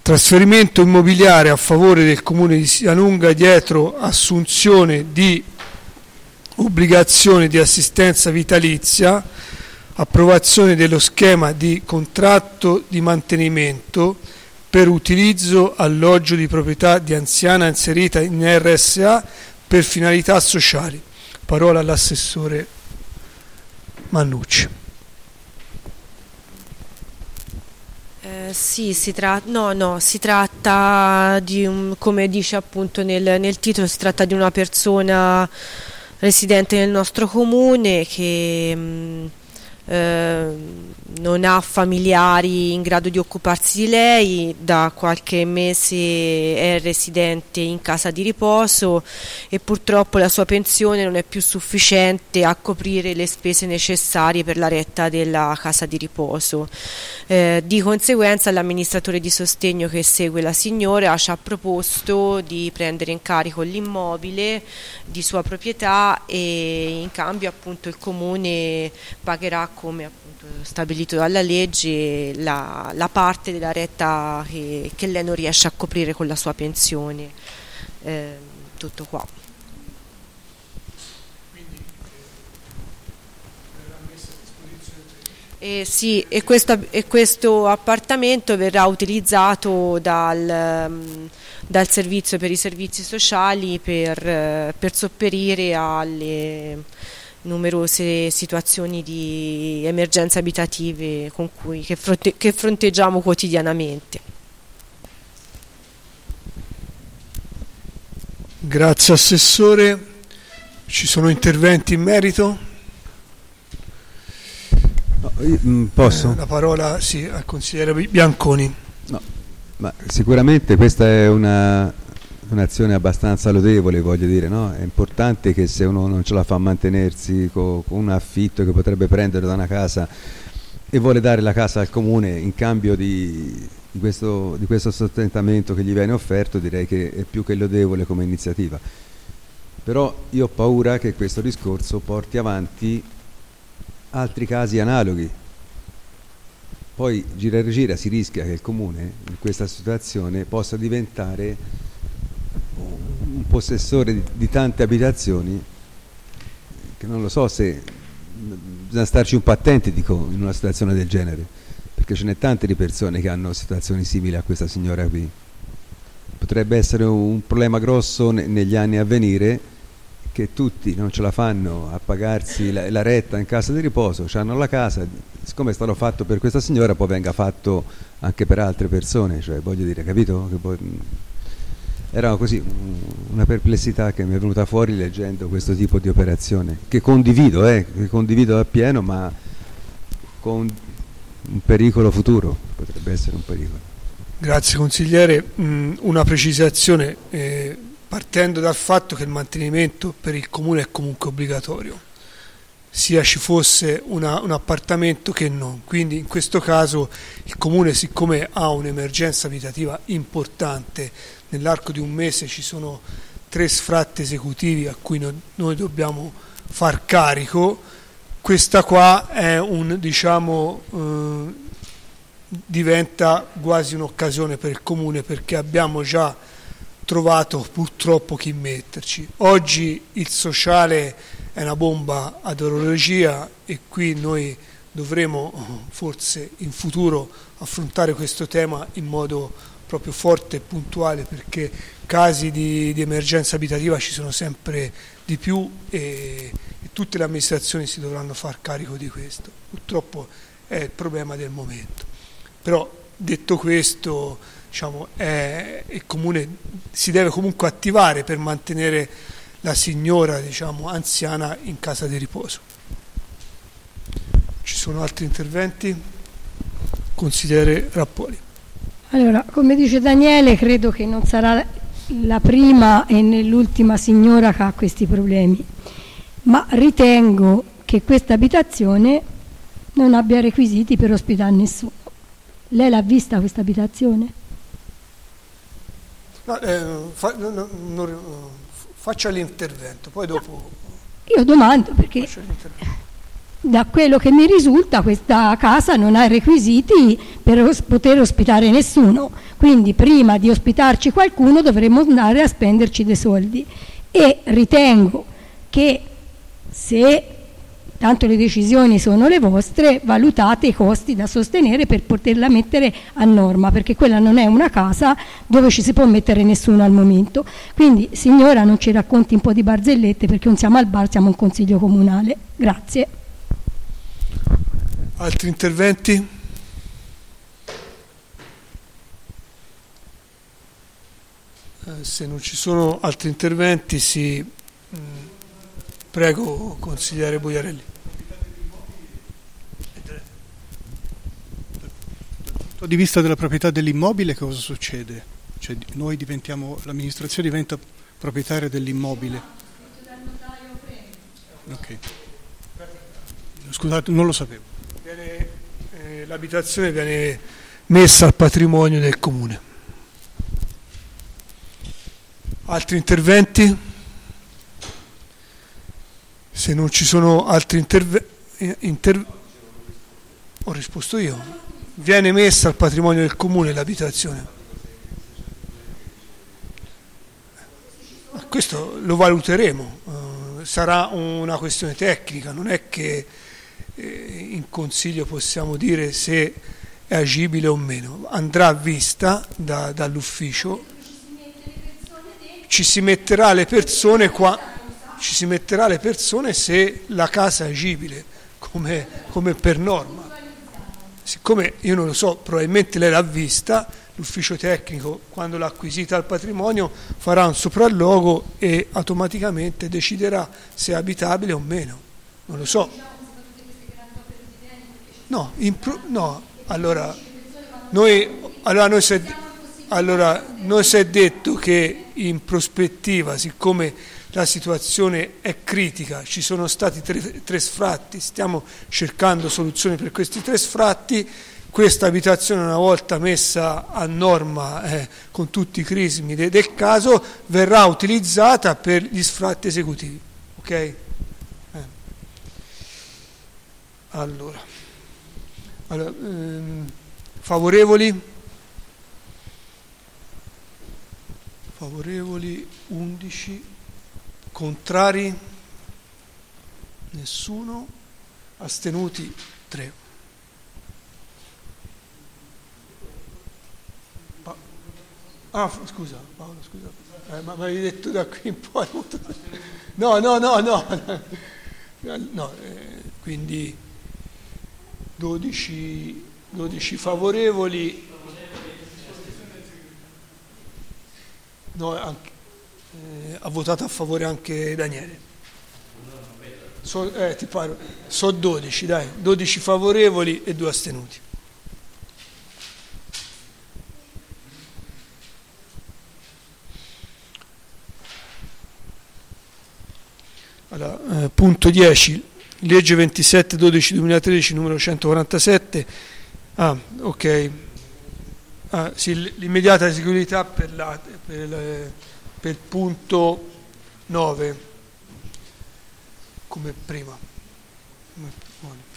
Trasferimento immobiliare a favore del Comune di Sialunga dietro assunzione di obbligazione di assistenza vitalizia, approvazione dello schema di contratto di mantenimento per utilizzo alloggio di proprietà di anziana inserita in RSA per finalità sociali. Parola all'assessore Mannucci. Sì, si tratta di come dice appunto nel titolo, si tratta di una persona residente nel nostro comune che non ha familiari in grado di occuparsi di lei, da qualche mese è residente in casa di riposo e purtroppo la sua pensione non è più sufficiente a coprire le spese necessarie per la retta della casa di riposo. Di conseguenza l'amministratore di sostegno che segue la signora ci ha proposto di prendere in carico l'immobile di sua proprietà e in cambio appunto il comune pagherà, come appunto stabilito dalla legge, la parte della retta che lei non riesce a coprire con la sua pensione. Tutto qua. Sì, e questo appartamento verrà utilizzato dal servizio per i servizi sociali per sopperire alle numerose situazioni di emergenze abitative che fronteggiamo quotidianamente. Grazie Assessore. Ci sono interventi in merito? No, posso? La parola sì, al consigliere Bianconi. No, ma sicuramente questa è un'azione abbastanza lodevole, voglio dire, no? È importante che se uno non ce la fa a mantenersi con un affitto che potrebbe prendere da una casa e vuole dare la casa al comune in cambio di questo sostentamento che gli viene offerto, direi che è più che lodevole come iniziativa. Però io ho paura che questo discorso porti avanti altri casi analoghi. Poi gira e rigira si rischia che il comune in questa situazione possa diventare un possessore di tante abitazioni che non lo so se bisogna starci un po' attenti, dico, in una situazione del genere, perché ce n'è tante di persone che hanno situazioni simili a questa signora qui. Potrebbe essere un problema grosso negli anni a venire, che tutti non ce la fanno a pagarsi la retta in casa di riposo, hanno la casa, siccome è stato fatto per questa signora poi venga fatto anche per altre persone, cioè voglio dire, capito? Che poi, era così una perplessità che mi è venuta fuori leggendo questo tipo di operazione, che condivido appieno, ma con un pericolo futuro, potrebbe essere un pericolo. Grazie consigliere. Una precisazione, partendo dal fatto che il mantenimento per il comune è comunque obbligatorio, sia ci fosse un appartamento che non, quindi in questo caso il comune, siccome ha un'emergenza abitativa importante, nell'arco di un mese ci sono 3 sfratti esecutivi a cui noi dobbiamo far carico, questa qua è diventa quasi un'occasione per il comune, perché abbiamo già trovato purtroppo chi metterci. Oggi il sociale è una bomba ad orologia e qui noi dovremo forse in futuro affrontare questo tema in modo proprio forte e puntuale, perché casi di emergenza abitativa ci sono sempre di più e tutte le amministrazioni si dovranno far carico di questo. Purtroppo è il problema del momento. Però detto questo, diciamo, il comune si deve comunque attivare per mantenere la signora, diciamo, anziana in casa di riposo. Ci sono altri interventi? Consigliere Rappoli. Allora, come dice Daniele, credo che non sarà la prima e l'ultima signora che ha questi problemi, ma ritengo che questa abitazione non abbia requisiti per ospitare nessuno. Lei l'ha vista questa abitazione? Faccia l'intervento, poi dopo... Io domando perché da quello che mi risulta questa casa non ha requisiti per poter ospitare nessuno, quindi prima di ospitarci qualcuno dovremmo andare a spenderci dei soldi, e ritengo che, se tanto le decisioni sono le vostre, valutate i costi da sostenere per poterla mettere a norma, perché quella non è una casa dove ci si può mettere nessuno al momento. Quindi, signora, non ci racconti un po' di barzellette, perché non siamo al bar, siamo un consiglio comunale. Grazie. Altri interventi? Se non ci sono altri interventi, prego, consigliere Boiarelli. Dal punto di vista della proprietà dell'immobile, cosa succede? Cioè, noi l'amministrazione diventa proprietaria dell'immobile. Ok. Scusate, non lo sapevo. L'abitazione viene messa al patrimonio del comune. Altri interventi? Se non ci sono altri interventi, ho risposto io. Viene messa al patrimonio del comune l'abitazione. Questo lo valuteremo, sarà una questione tecnica, non è che in consiglio possiamo dire se è agibile o meno, andrà vista dall'ufficio, ci si metterà le persone se la casa è agibile come per norma. Siccome io non lo so, probabilmente lei l'ha vista, l'ufficio tecnico, quando l'ha acquisita al patrimonio, farà un sopralluogo e automaticamente deciderà se è abitabile o meno. Non lo so. No, allora noi si è detto che in prospettiva, siccome la situazione è critica, ci sono stati tre sfratti, stiamo cercando soluzioni per questi 3 sfratti. Questa abitazione, una volta messa a norma con tutti i crismi del caso, verrà utilizzata per gli sfratti esecutivi. Ok? Allora, favorevoli? Favorevoli 11, contrari? Nessuno, astenuti 3. Scusa Paolo, scusa, ma mi avevi detto da qui in poi. No, quindi 12 favorevoli. No, ha votato a favore anche Daniele. Ti pare? Sono 12, dai, 12 favorevoli e 2 astenuti. Allora, punto 10, legge 27/12/2013 numero 147. Ok. Sì, l'immediata eseguibilità per il punto 9 come prima.